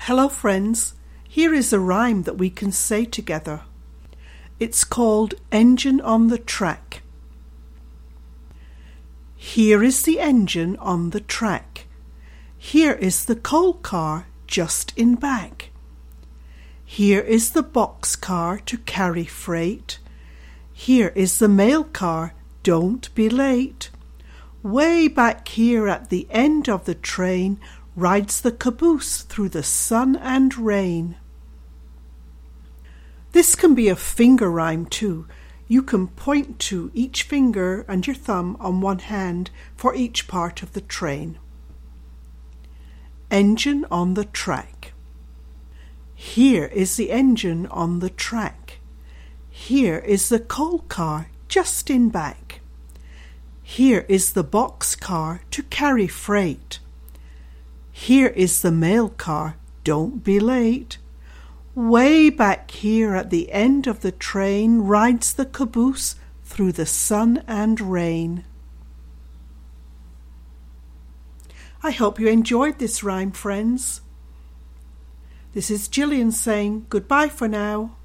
Hello friends, here is a rhyme that we can say together. It's called Engine on the Track. Here is the engine on the track. Here is the coal car just in back. Here is the box car to carry freight. Here is the mail car, don't be late. Way back here at the end of the train rides the caboose through the sun and rain. This can be a finger rhyme too. You can point to each finger and your thumb on one hand for each part of the train. Engine on the track. Here is the engine on the track. Here is the coal car just in back. Here is the box car to carry freight. Here is the mail car, don't be late. Way back here at the end of the train rides the caboose through the sun and rain. I hope you enjoyed this rhyme, friends. This is Gillian saying goodbye for now.